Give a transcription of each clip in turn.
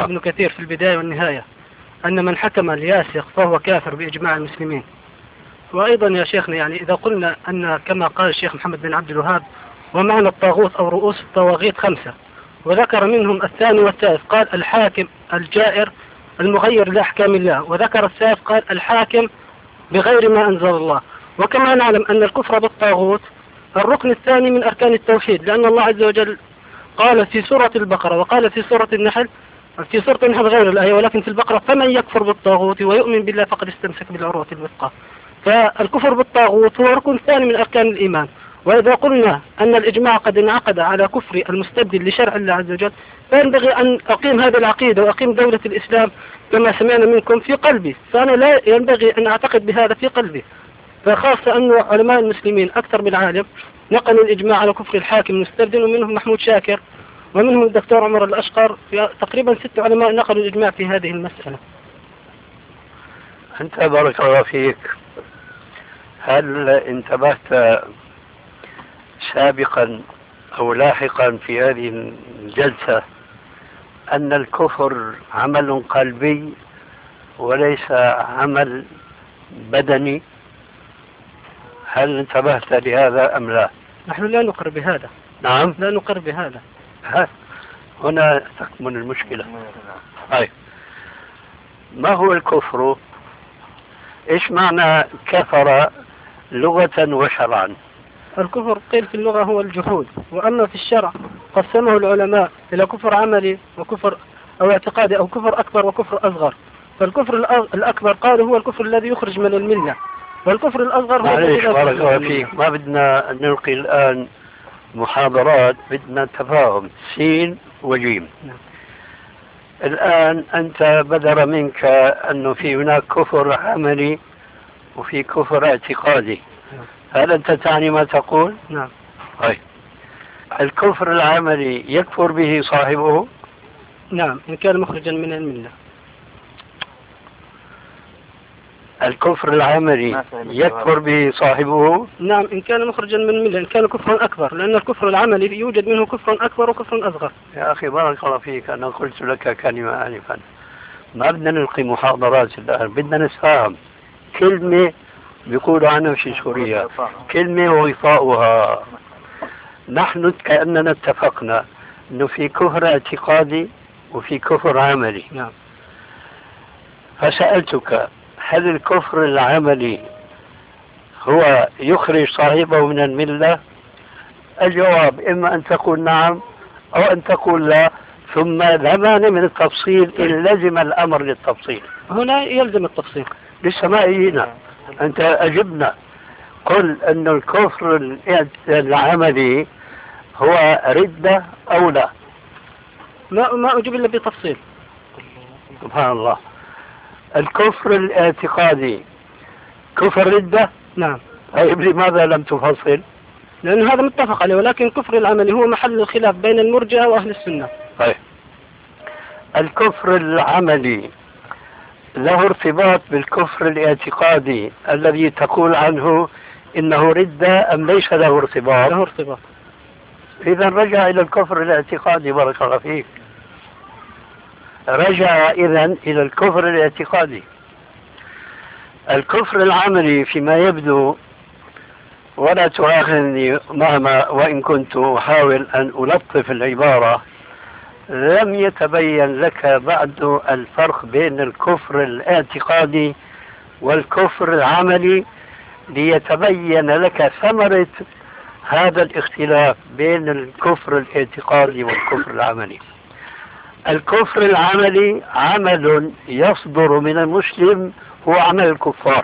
ابن كثير في البداية والنهاية أن من حكم الياسق فهو كافر بإجماع المسلمين. وأيضا يا شيخنا يعني إذا قلنا أن كما قال الشيخ محمد بن عبد الوهاب ومعنى الطاغوت أو رؤوس الطواغيت 5، وذكر منهم الثاني والثالث، قال الحاكم الجائر المغير لأحكام الله، وذكر الثالث قال الحاكم بغير ما أنزل الله. وكما نعلم أن الكفر بالطاغوت الركن الثاني من أركان التوحيد، لأن الله عز وجل قال في سورة البقرة وقال في سورة النحل، في سورة النحل غير الآية ولكن في البقرة فمن يكفر بالطاغوت ويؤمن بالله فقد استمسك بالعروة الوثقى. فالكفر بالطاغوت هو ركن ثاني من أركان الإيمان. وإذا قلنا أن الإجماع قد انعقد على كفر المستبدل لشرع الله عز وجل، فينبغي أن أقيم هذه العقيدة وأقيم دولة الإسلام كما سمعنا منكم في قلبي، فأنا لا ينبغي أن أعتقد بهذا في قلبي. فخاصة أن علماء المسلمين أكثر من عالم نقلوا الإجماع على كفر الحاكم المستبدل، ومنهم محمود شاكر ومنهم الدكتور عمر الأشقر، تقريبا 6 علماء نقلوا الإجماع في هذه المسألة. أنت بارك الله فيك، هل انتبهت سابقا أو لاحقا في هذه الجلسة أن الكفر عمل قلبي وليس عمل بدني؟ هل انتبهت لهذا أم لا؟ نحن لا نقر بهذا. نعم، لا نقر بهذا. هنا تكمن المشكلة. طيب، ما هو الكفر؟ إيش معنى كفر لغة وشرعا؟ الكفر قيل في اللغة هو الجحود، وأما في الشرع قسمه العلماء إلى كفر عملي وكفر أو اعتقادي أو كفر أكبر وكفر أصغر. فالكفر الأكبر قالوا هو الكفر الذي يخرج من الملة، والكفر الأصغر هو معليش بارك الله فيك، ما بدنا نلقي الآن محاضرات، بدنا تفاهم سين وجيم. الآن أنت بدر منك أنه في هناك كفر عملي وفي كفر اعتقادي، هل أنت تعني ما تقول؟ نعم. طيب، الكفر العملي يكفر به صاحبه؟ نعم، إن كان مخرجا من الملة. الكفر العملي يكفر به صاحبه؟ نعم، إن كان مخرجا من الملة، إن كان كفرا أكبر، لأن الكفر العملي يوجد منه كفر أكبر وكفر أصغر. يا أخي بارك الله فيك، أنا قلت لك كلمة آنفا، ما بدنا نلقي محاضرات الآن، بدنا نتفاهم. كلمة بيقولوا عنها في سوريا كلمة وغطاؤها. نحن كأننا اتفقنا أنه في كفر اعتقادي وفي كفر عملي. نعم. فسألتك هل الكفر العملي هو يخرج صاحبه من الملة؟ الجواب إما أن تقول نعم أو أن تقول لا، ثم زمان من التفصيل إن لزم الأمر للتفصيل. هنا يلزم التفصيل. لسه ما إينا، أنت أجبنا، قل أن الكفر العملي هو ردة أو لا. ما أجيب إلا بتفصيل. سبحان الله. الكفر الاعتقادي كفر ردة؟ نعم. طيب لماذا لم تفصل؟ لأن هذا متفق عليه، ولكن الكفر العملي هو محل الخلاف بين المرجئة وأهل السنة. طيب، الكفر العملي له ارتباط بالكفر الاعتقادي الذي تقول عنه إنه ردة أم ليس له ارتباط؟ له ارتباط. إذا رجع إلى الكفر الاعتقادي، بارك الله فيك، رجع إذن إلى الكفر الاعتقادي. الكفر العملي فيما يبدو، ولا تؤاخذني مهما وإن كنت أحاول أن ألطف العبارة، لم يتبين لك بعد الفرق بين الكفر الاعتقادي والكفر العملي ليتبين لك ثمرة هذا الاختلاف بين الكفر الاعتقادي والكفر العملي. الكفر العملي عمل يصدر من المسلم، هو عمل الكفار،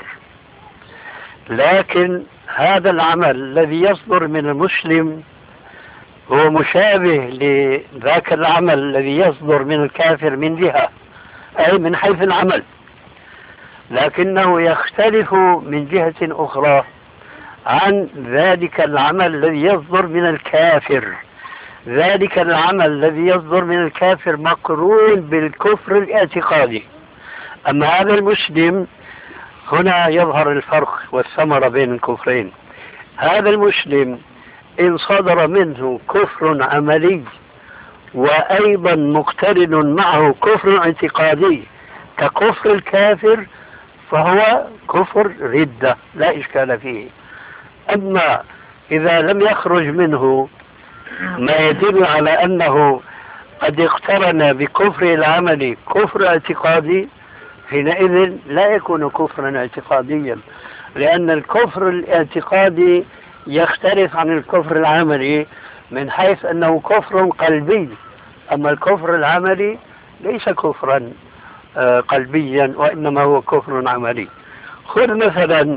لكن هذا العمل الذي يصدر من المسلم هو مشابه لذاك العمل الذي يصدر من الكافر من جهة، أي من حيث العمل، لكنه يختلف من جهة أخرى عن ذلك العمل الذي يصدر من الكافر. ذلك العمل الذي يصدر من الكافر مقرون بالكفر الاعتقادي. أما هذا المسلم، هنا يظهر الفرق والثمرة بين الكفرين. هذا المسلم إن صدر منه كفر عملي وأيضا مقترن معه كفر اعتقادي ككفر الكافر، فهو كفر ردة لا إشكال فيه. أما إذا لم يخرج منه ما يدل على أنه قد اقترن بكفر العمل كفر اعتقادي، حينئذ لا يكون كفرا اعتقاديا، لأن الكفر الاعتقادي يختلف عن الكفر العملي من حيث أنه كفر قلبي، أما الكفر العملي ليس كفرا قلبيا، وإنما هو كفر عملي. خذ مثلا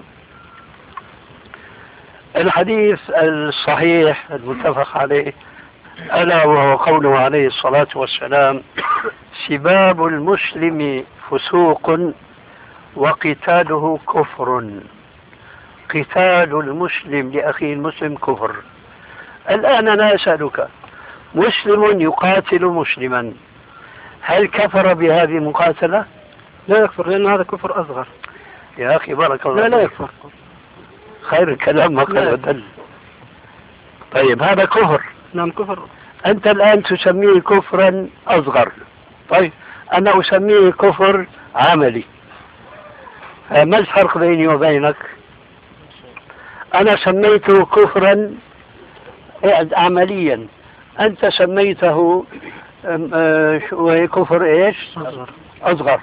الحديث الصحيح المتفق عليه، ألا وهو قوله عليه الصلاة والسلام: سباب المسلم فسوق وقتاله كفر. قتال المسلم لأخيه المسلم كفر. الآن أنا أسألك، مسلم يقاتل مسلما، هل كفر بهذه المقاتلة؟ لا يكفر، لأن هذا كفر أصغر. يا أخي بارك الله لا فيك. يكفر. خير الكلام ما قال ودل. طيب هذا كفر. نعم كفر. أنت الآن تسميه كفرا أصغر، طيب أنا أسميه كفر عملي، ما الفرق بيني وبينك؟ أنا سميته كفرا عمليا، أنت سميته كفر إيش؟ أصغر.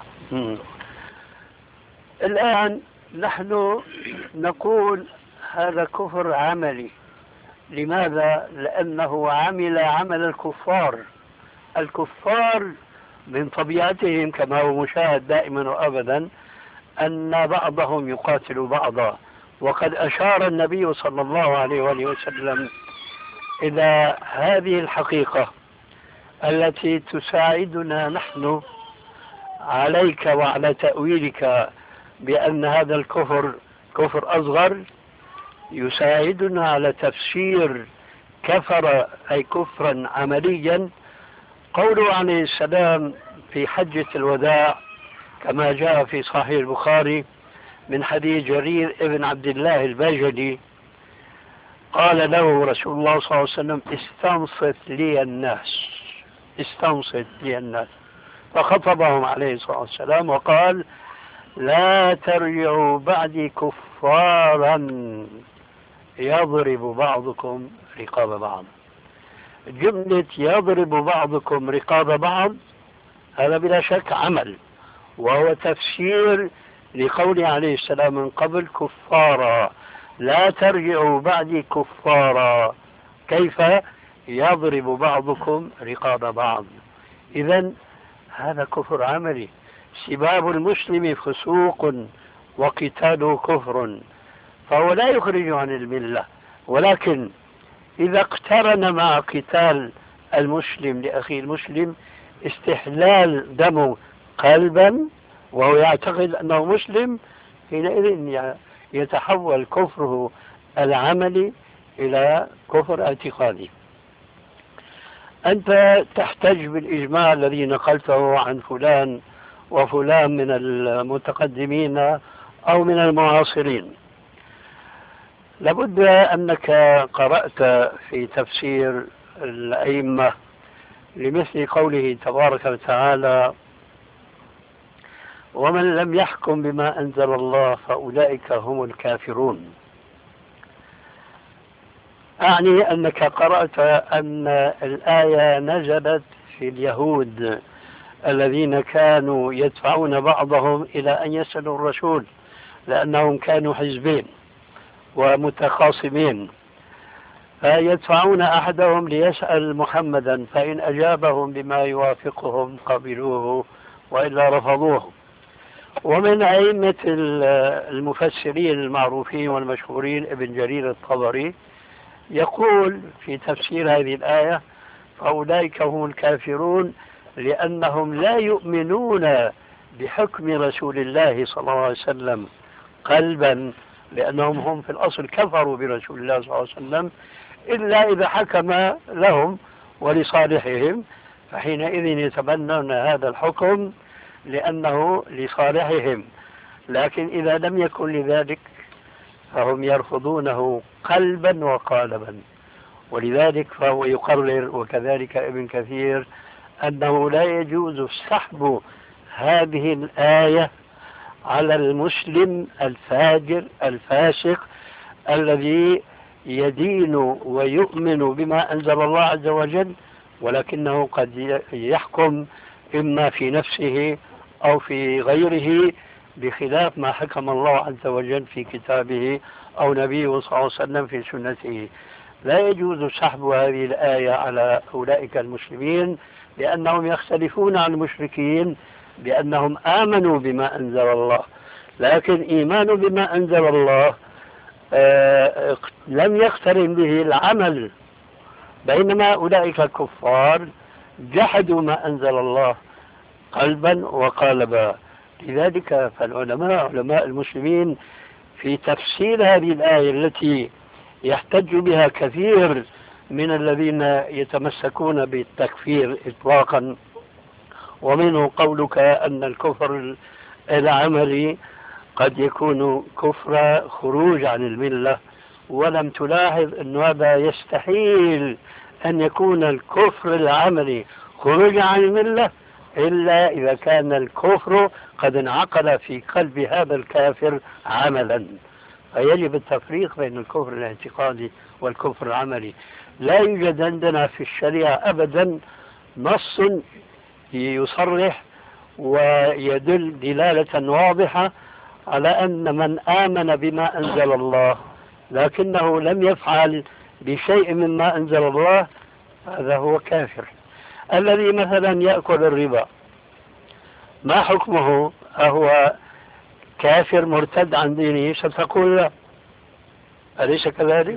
الآن نحن نقول هذا كفر عملي. لماذا؟ لأنه عمل عمل الكفار. الكفار من طبيعتهم كما هو مشاهد دائما وأبدا أن بعضهم يقاتل بعضا، وقد أشار النبي صلى الله عليه وآله وسلم إلى هذه الحقيقة التي تساعدنا نحن عليك وعلى تأويلك بأن هذا الكفر كفر أصغر، يساعدنا على تفسير كفر أي كفرا عمليا. قوله عليه السلام في حجة الوداع كما جاء في صحيح البخاري من حديث جرير ابن عبد الله البجلي، قال له رسول الله صلى الله عليه وسلم: استنصت لي الناس، استنصت لي الناس، فخطبهم عليه الصلاة والسلام وقال: لا ترجعوا بعدي كفارا يضرب بعضكم رقاب بعض. جملة يضرب بعضكم رقاب بعض هذا بلا شك عمل، وهو تفسير لقوله عليه السلام من قبل كفارا، لا ترجعوا بعدي كفارا، كيف يضرب بعضكم رقاب بعض. إذن هذا كفر عملي. سباب المسلم فسوق وقتاله كفر، فهو لا يخرج عن الملة، ولكن إذا اقترن مع قتال المسلم لأخيه المسلم استحلال دمه قلبا وهو يعتقد أنه مسلم، حينئذ يتحول كفره العملي إلى كفر اعتقادي. أنت تحتج بالإجماع الذي نقلته عن فلان وفلان من المتقدمين أو من المعاصرين. لابد أنك قرأت في تفسير الأئمة لمثل قوله تبارك وتعالى: ومن لم يحكم بما أنزل الله فأولئك هم الكافرون. أعني أنك قرأت أن الآية نزلت في اليهود الذين كانوا يدفعون بعضهم إلى أن يسألوا الرسول، لأنهم كانوا حزبين ومتخاصمين، فيدفعون أحدهم ليسأل محمدا، فإن أجابهم بما يوافقهم قبلوه وإلا رفضوه. ومن أئمة المفسرين المعروفين والمشهورين ابن جرير الطبري يقول في تفسير هذه الآية: فأولئك هم الكافرون لأنهم لا يؤمنون بحكم رسول الله صلى الله عليه وسلم قلبا، لأنهم هم في الأصل كفروا برسول الله صلى الله عليه وسلم إلا إذا حكم لهم ولصالحهم، فحينئذ يتبنون هذا الحكم لأنه لصالحهم. لكن إذا لم يكن لذلك فهم يرفضونه قلبا وقالبا. ولذلك فهو يقرر، وكذلك ابن كثير، أنه لا يجوز سحب هذه الآية على المسلم الفاجر الفاسق الذي يدين ويؤمن بما أنزل الله عز وجل، ولكنه قد يحكم إما في نفسه أو في غيره بخلاف ما حكم الله عز وجل في كتابه أو نبيه صلى الله عليه وسلم في سنته. لا يجوز سحب هذه الآية على أولئك المسلمين، لأنهم يختلفون عن المشركين بأنهم آمنوا بما أنزل الله، لكن إيمان بما أنزل الله لم يقترن به العمل، بينما أولئك الكفار جحدوا ما أنزل الله قلبا وقالبا. لذلك فالعلماء علماء المسلمين في تفسير هذه الآية التي يحتج بها كثير من الذين يتمسكون بالتكفير إطلاقا، ومنه قولك أن الكفر العملي قد يكون كفر خروج عن الملة، ولم تلاحظ أن هذا يستحيل أن يكون الكفر العملي خروج عن الملة إلا إذا كان الكفر قد انعقد في قلب هذا الكافر عملا. فيجب التفريق بين الكفر الاعتقادي والكفر العملي. لا يوجد عندنا في الشريعة أبدا نص يصرح ويدل دلالة واضحة على أن من آمن بما أنزل الله لكنه لم يفعل بشيء مما أنزل الله هذا هو كافر. الذي مثلا يأكل الربا ما حكمه؟ أهو كافر مرتد عن دينه؟ ستقول لا، أليس كذلك؟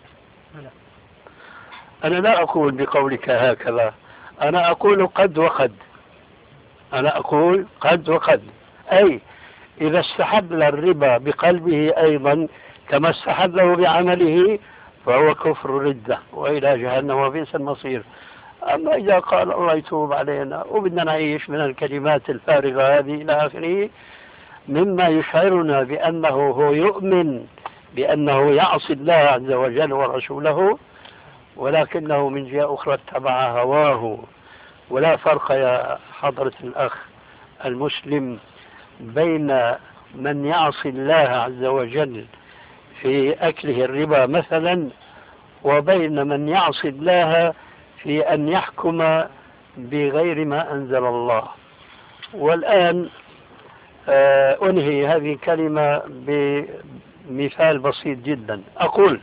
أنا لا أقول بقولك هكذا، أنا أقول قد وقد، أنا أقول قد وقد، أي إذا استحل الربا بقلبه أيضا كما استحله بعمله فهو كفر ردة وإلى جهنم وبئس المصير. أما إذا قال الله يتوب علينا وبدنا نعيش من الكلمات الفارغة هذه إلى آخره مما يشعرنا بأنه هو يؤمن بأنه يعصي الله عز وجل ورسوله، ولكنه من جهة أخرى اتبع هواه. ولا فرق يا حضرة الأخ المسلم بين من يعصي الله عز وجل في أكله الربا مثلا وبين من يعصي الله في أن يحكم بغير ما أنزل الله. والآن أنهي هذه الكلمة بمثال بسيط جدا. أقول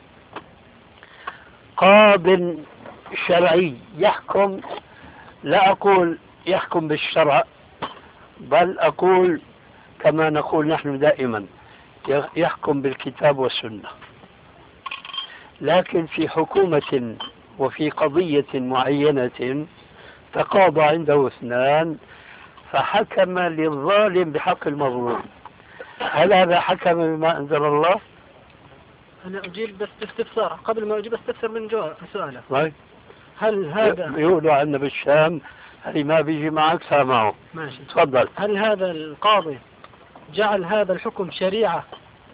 قاض شرعي يحكم، لا أقول يحكم بالشرع، بل أقول كما نقول نحن دائما يحكم بالكتاب والسنة، لكن في حكومة وفي قضية معينة تقاضى عنده اثنان فحكم للظالم بحق المظلوم، هل هذا حكم بما أنزل الله؟ أنا أجيب بس استفسار قبل ما أجيب استفسر من سؤاله. طيب هل هذا يقولوا عندنا بالشام هل ما بيجي معك سامعه؟ ماشي تفضل. هل هذا القاضي جعل هذا الحكم شريعة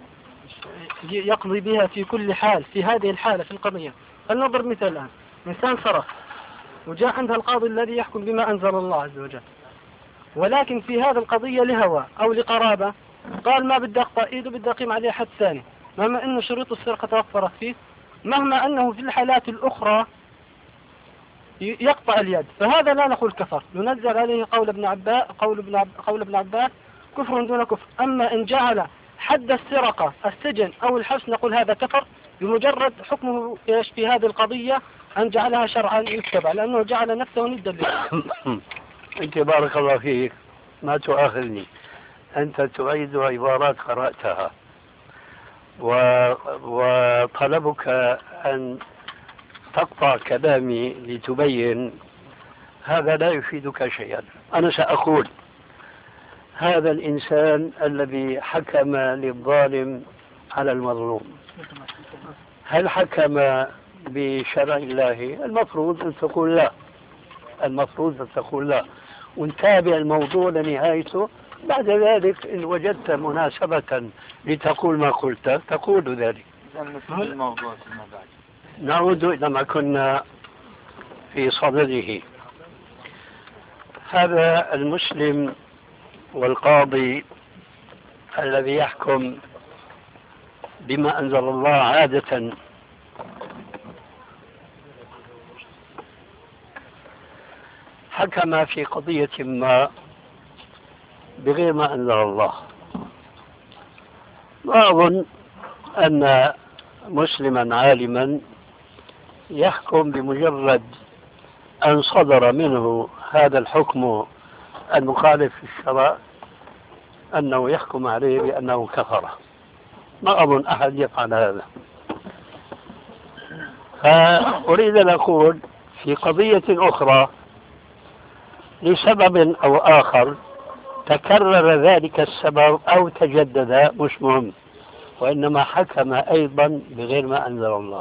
يقضي بها في كل حال في هذه الحالة في القضية؟ فلنضرب مثال الآن، إنسان سرق وجاء عندها القاضي الذي يحكم بما أنزل الله عز وجل، ولكن في هذه القضية لهوى أو لقرابة قال ما بدي أقطع إيده بدي أقيم عليه حد ثاني، مهما أنه شروط السرقة توفرت فيه، مهما أنه في الحالات الأخرى يقطع اليد، فهذا لا نقول كفر، ننزل عليه قول ابن عباس كفر دون كفر. أما إن جعل حد السرقة السجن أو الحبس نقول هذا كفر بمجرد حكمه في هذه القضية أن جعلها شرعا يتبع، لأنه جعل نفسه ندا له. أنت بارك الله فيك ما تؤاخذني، أنت تعيد عبارات قرأتها وطلبك أن تقطع كلامي لتبين، هذا لا يفيدك شيئا. أنا سأقول هذا الإنسان الذي حكم للظالم على المظلوم هل حكم بشرع الله؟ المفروض أن تقول لا، المفروض أن تقول لا، ونتابع الموضوع لنهايته. بعد ذلك إن وجدت مناسبة لتقول ما قلت تقول ذلك. الموضوع فيما بعد نعود إلى ما كنا في صدده. هذا المسلم والقاضي الذي يحكم بما أنزل الله عادة حكم في قضية ما بغير ما أنزل الله. وأظن أن مسلما عالما يحكم بمجرد أن صدر منه هذا الحكم المخالف في الشرع أنه يحكم عليه بأنه كفر. ما أظن أحد يفعل هذا. فأريد أن أقول في قضية أخرى لسبب أو آخر تكرر ذلك السبب أو تجدد مش مهم، وإنما حكم أيضا بغير ما أنزل الله.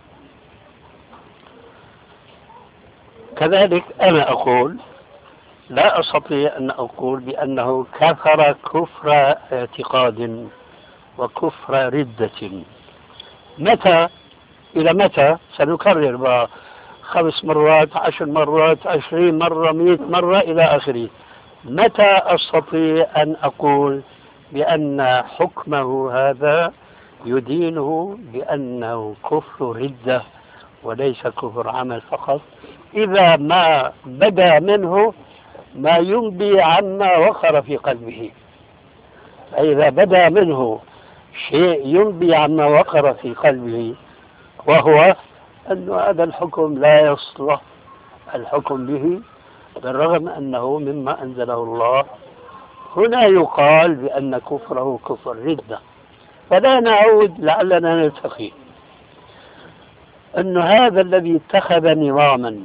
كذلك أنا أقول لا أستطيع أن أقول بأنه كفر كفر اعتقاد وكفر ردة. متى إلى متى؟ سنكرر 5 مرات 10 مرات 20 مرة 100 مرة إلى آخره. متى أستطيع أن أقول بأن حكمه هذا يدينه بأنه كفر ردة وليس كفر عمل فقط؟ إذا ما بدا منه ما ينبي عما وقر في قلبه. فإذا بدا منه شيء ينبي عما وقر في قلبه، وهو أن هذا الحكم لا يصلح الحكم به بالرغم أنه مما أنزله الله، هنا يقال بأن كفره كفر ردة. فلا نعود لعلنا نلتقي أن هذا الذي اتخذ نظاما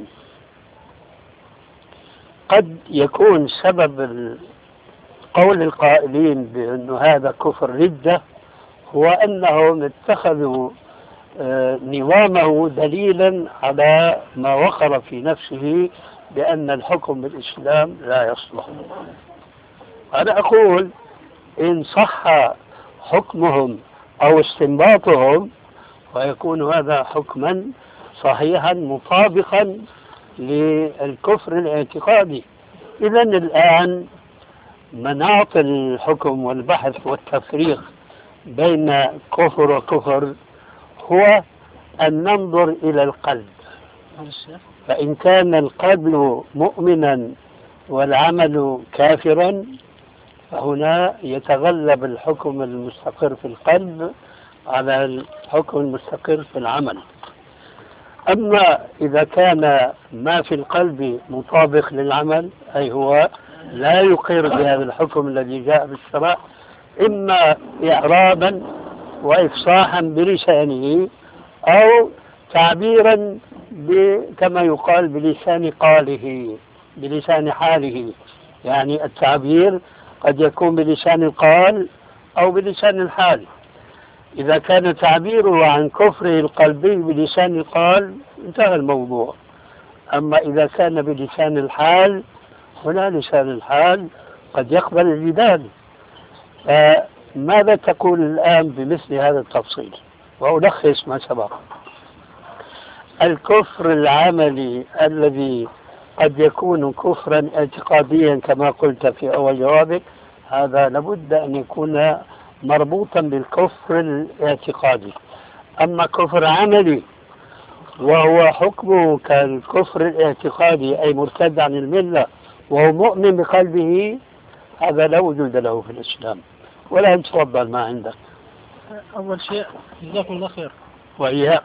قد يكون سبب قول القائلين بأن هذا كفر ردة هو أنهم اتخذوا نظامه دليلا على ما وقر في نفسه بأن الحكم بالإسلام لا يصلح. أنا أقول إن صح حكمهم أو استنباطهم ويكون هذا حكما صحيحا مطابقا للكفر الاعتقادي. إذا الآن مناط الحكم والبحث والتفريق بين كفر وكفر هو أن ننظر إلى القلب. فإن كان القلب مؤمنا والعمل كافرا فهنا يتغلب الحكم المستقر في القلب على الحكم المستقر في العمل. أما إذا كان ما في القلب مطابق للعمل أي هو لا يقر بهذا الحكم الذي جاء بالشرع، إما إعرابا وإفصاحا بلسانه أو تعبيرا كما يقال بلسان قاله بلسان حاله. يعني التعبير قد يكون بلسان القال أو بلسان الحال. إذا كان تعبيره عن كفره القلبي بلسان القال انتهى الموضوع. أما إذا كان بلسان الحال هنا لسان الحال قد يقبل الجدال. ماذا تقول الآن بمثل هذا التفصيل؟ وألخص ما سبق. الكفر العملي الذي قد يكون كفرا اعتقاديا كما قلت في أول جوابك، هذا لابد أن يكون مربوطا بالكفر الاعتقادي. أما كفر عملي وهو حكمه كالكفر الاعتقادي أي مرتد عن الملة وهو مؤمن بقلبه، هذا لا وجود له في الإسلام. ولا تفضل ما عندك. أول شيء جزاكم الله خير. وإياك.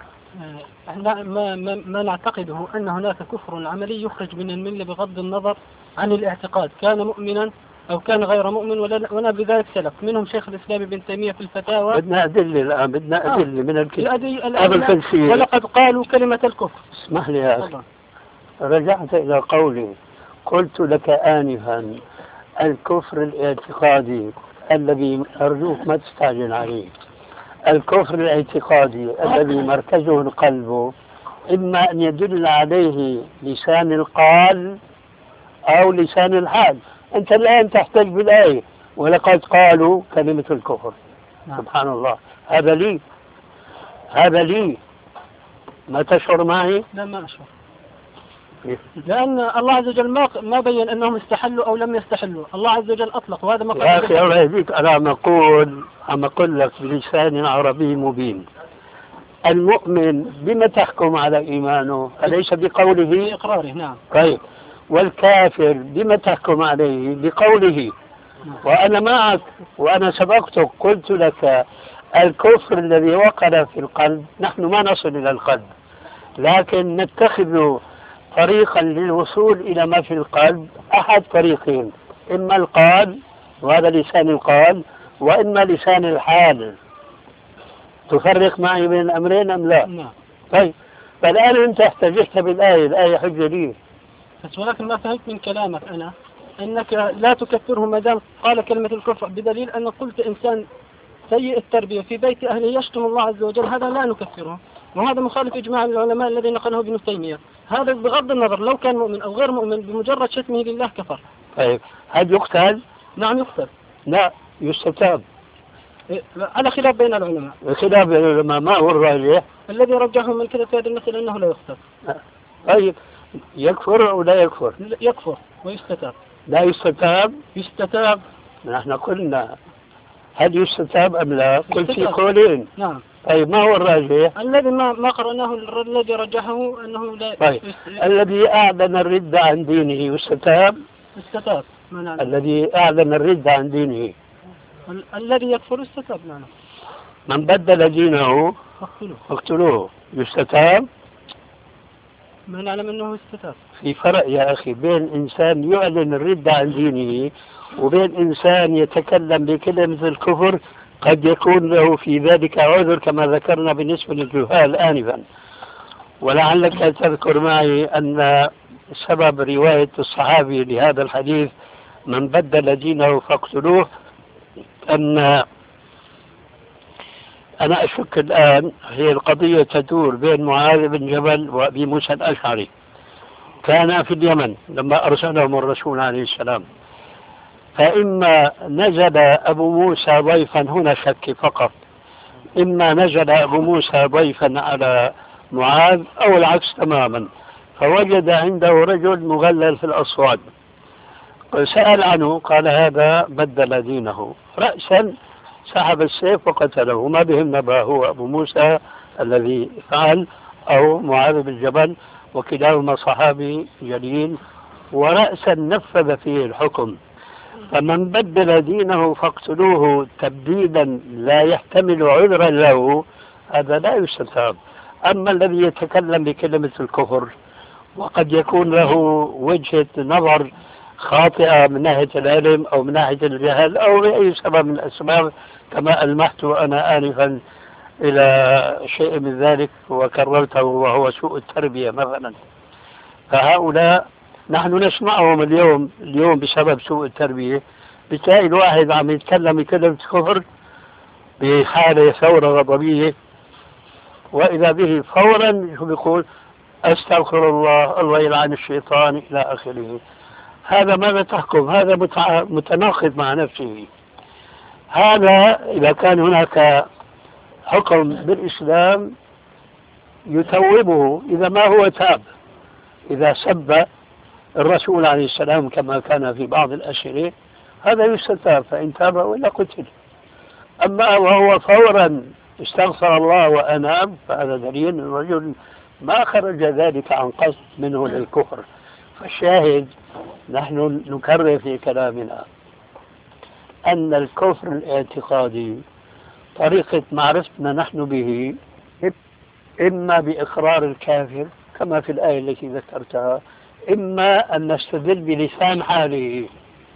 ما نعتقده أن هناك كفر عملي يخرج من الملة بغض النظر عن الاعتقاد، كان مؤمنا أو كان غير مؤمن، ولا بذلك سلف منهم شيخ الإسلام ابن تيمية في الفتاوى. بدنا أدلة الآن، بدنا أدلة من الكتاب. ولقد قالوا كلمة الكفر. اسمح لي يا أخي، رجعت إلى قولي، قلت لك آنفا الكفر الاعتقادي الذي أرجوك ما تستعجل عليه. الكفر الاعتقادي الذي مركزه القلب إما أن يدل عليه لسان القال أو لسان الحال. أنت الآن تحتاج بالآية ولقد قالوا كلمة الكفر. سبحان الله. هذا لي ما تشعر معي؟ لا ما أشعر، لأن الله عز وجل ما بين أنهم استحلوا أو لم يستحلوا، الله عز وجل أطلق، وهذا ما يا أخي الله يهديك، أنا عم أقول لك بلسان عربي مبين. المؤمن بما تحكم على إيمانه؟ أليس بقوله؟ بإقراره. نعم. طيب، والكافر بما تحكم عليه؟ بقوله. وأنا معك، وأنا سبقتك قلت لك الكفر الذي وقع في القلب نحن ما نصل إلى القلب، لكن نتخذ طريقا للوصول إلى ما في القلب، أحد طريقين: إما القال، وهذا لسان القال، وإما لسان الحال. تفرق معي بين الأمرين أم لا؟ نعم. طيب، فالآن أنت احتجت بالآية، الآية حجة لي. بس ولكن ما فهمت من كلامك أنا أنك لا تكفره ما دام قال كلمة الكفر، بدليل أن قلت إنسان سيء التربية في بيت أهله يشتم الله عز وجل، هذا لا نكفره، وهذا مخالف إجماع العلماء الذي نقله ابن تيمية. هذا بغض النظر لو كان مؤمن أو غير مؤمن، بمجرد شتمه لله كفر. طيب، هل يقتل؟ نعم يقتل. لا، يستتاب. على خلاف بين العلماء. خلاف بين العلماء، ما هو الراجح؟ الذي رجحهم من كذا في هذه المسألة أنه لا يقتل. طيب، يكفر أو لا يكفر؟ يكفر ويستتاب. لا يستتاب؟ يستتاب. نحن قلنا هل يستتاب أم لا؟ قلت في يستتاب. قولين. نعم. طيب، ما هو الراجح؟ الذي ما قرأناه الذي رجحه أنه لا. طيب، الذي أعلن الردة عن دينه يستتاب؟ يستتاب. الذي أعلن الردة عن دينه. الذي يكفر يستتاب. نعم. من بدل دينه اقتلوه. يستتاب؟ ما نعلم أنه يستتاب. في فرق يا أخي بين إنسان يعلن الردة عن دينه وبين إنسان يتكلم بكلمة الكفر، قد يكون له في ذلك عذر كما ذكرنا بالنسبة للجهال آنفا. ولعلك تذكر معي أن سبب رواية الصحابي لهذا الحديث من بدل دينه فاقتلوه، أن أنا أشك الآن هي القضية تدور بين معاذ بن جبل وأبي موسى الأشعري. كان في اليمن لما أرسلهم الرسول عليه السلام، فإما نزل أبو موسى ضيفا، هنا شك فقط، إما نزل أبو موسى ضيفا على معاذ أو العكس تماما، فوجد عنده رجل مغلل في الأصوات، سأل عنه قال هذا بدل دينه، رأسا سحب السيف وقتله. ما بهم نبأ هو أبو موسى الذي فعل أو معاذ بن جبل، وكلاهما صحابي جليل، ورأسا نفذ فيه الحكم. فمن بدل دينه فاقتلوه تبديلا لا يحتمل عذرا له، هذا لا يستتاب. أما الذي يتكلم بكلمة الكفر وقد يكون له وجهة نظر خاطئة من ناحية العلم أو من ناحية الجهل أو بأي سبب من الأسباب، كما ألمحت أنا آنفا إلى شيء من ذلك وكررته وهو سوء التربية مثلا، فهؤلاء نحن نسمعهم اليوم بسبب سوء التربية. بتلاقي الواحد عم يتكلم بكلمة كفر بحالة ثورة غضبية، وإذا به فورا يقول أستغفر الله يلعن الشيطان إلى آخره. هذا ماذا تحكم؟ هذا متناقض مع نفسه. هذا إذا كان هناك حكم بالإسلام يتوبه، إذا ما هو تاب، إذا سب الرسول عليه السلام كما كان في بعض الأسئلة هذا يستتاب، فإن تاب وإلا قتل. أما وهو فورا استغفر الله وأناب، فهذا دليل أن الرجل ما خرج ذلك عن قصد منه للكفر. فالشاهد نحن نكرر في كلامنا أن الكفر الاعتقادي طريقة معرفتنا نحن به إما بإقرار الكافر كما في الآية التي ذكرتها، إما أن نستدل بلسان حاله.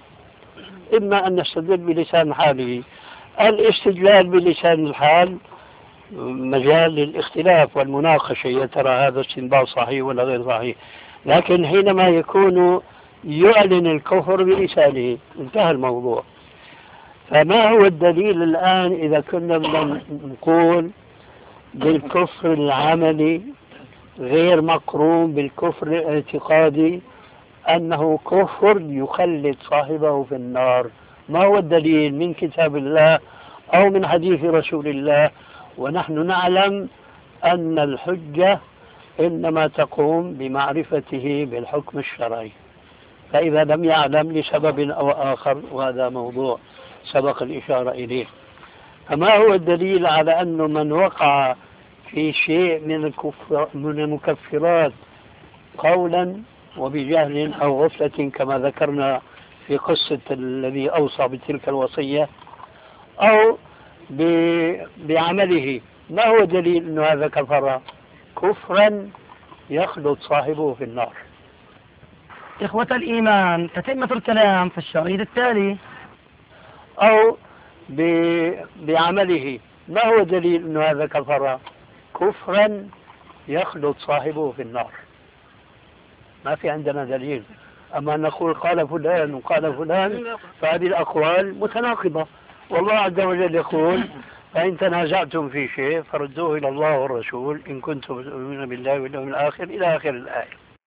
الاستدلال بلسان الحال مجال للاختلاف والمناقشة، يا ترى هذا استنباط صحيح ولا غير صحيح. لكن حينما يكون يعلن الكفر بلسانه انتهى الموضوع. فما هو الدليل الآن إذا كنا نقول بالكفر العملي غير مقرون بالكفر الاعتقادي أنه كفر يخلد صاحبه في النار؟ ما هو الدليل من كتاب الله أو من حديث رسول الله؟ ونحن نعلم أن الحجة إنما تقوم بمعرفته بالحكم الشرعي، فإذا لم يعلم لسبب أو آخر، وهذا موضوع سبق الإشارة إليه. فما هو الدليل على أنه من وقع في شيء من المكفرات قولا وبجهل أو غفلة كما ذكرنا في قصة الذي أوصى بتلك الوصية، أو بعمله، ما هو دليل أنه هذا كفر كفرا يخلد صاحبه في النار؟ إخوة الإيمان، تتمة الكلام في الشريط التالي. أو بعمله، ما هو دليل أنه هذا كفر كفرا يخلد صاحبه في النار؟ ما في عندنا دليل. أما نقول قال فلان وقال فلان فهذه الأقوال متناقضة. والله عز وجل يقول: فإن تنازعتم في شيء فردوه إلى الله والرسول إن كنتم تؤمنون بالله واليوم الآخر، إلى آخر الآية.